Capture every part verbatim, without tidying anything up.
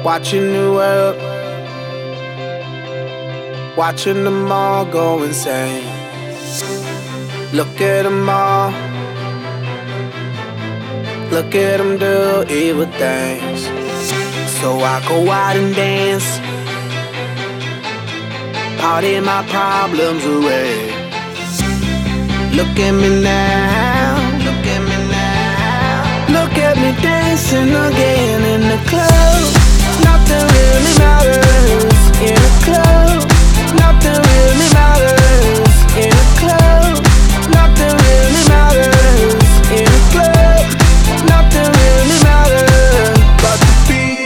Watching the world, watching them all go insane. Look at them all, look at them do evil things. So I go out and dance, party my problems away. Look at me now, look at me now. Look at me dancing again in the club. Nothing really matters in a club. Nothing really matters in a club. Nothing really matters in a club. Nothing really matters but the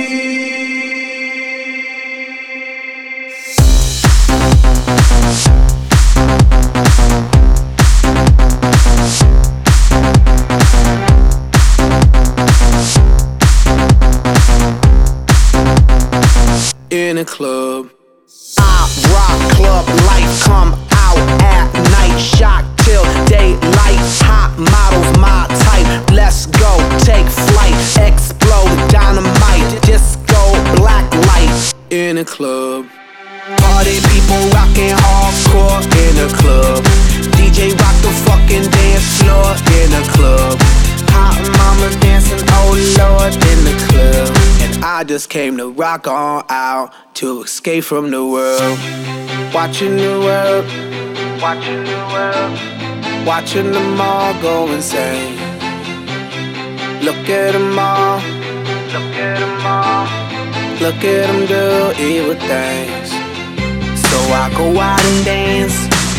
in a club. I rock club life, come out at night, shock till daylight. Hot models my type, let's go, take flight, explode, dynamite, disco, black light. In a club. Party people rockin' hardcore in a club. D J rock the fucking dance floor in a club. Hot mama dancing, oh Lord, in the club. And I just came to rock on out, to escape from the world. Watching the world, watching the world, watching them all go insane. Look at them all, look at them all, look at them do evil things. So I go out and dance,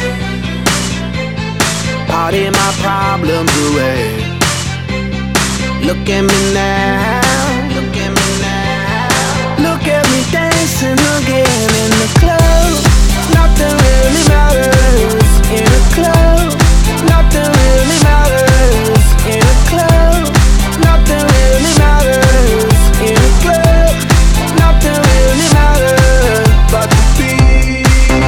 party my problems away. Look at me now, look at me now. Look at me dancing again in the club. Nothing really matters in a club. Nothing really matters in a club. Nothing really matters in a club. Nothing really matters but the beat.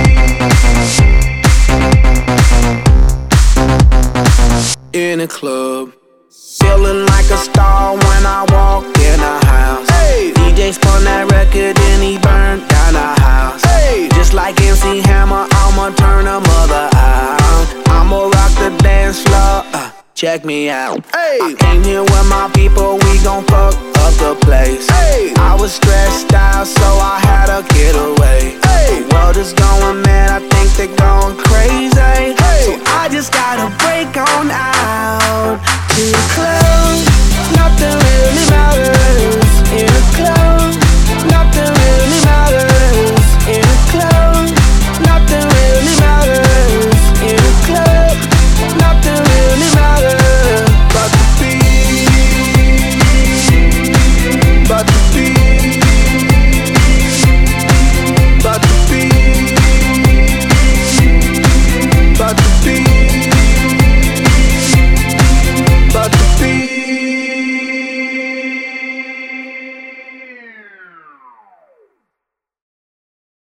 In a club. Feeling like a star when I walk in a house. Hey. D J spun that record and he burned down the house. Hey. Just like M C Hammer, I'ma turn a mother out. I'ma rock the dance floor, uh, check me out. Hey. I came here with my people, we gon' fuck up the place. Hey. I was stressed out, so I had to get away. Hey. The world is going mad, I think they're going crazy. Hey.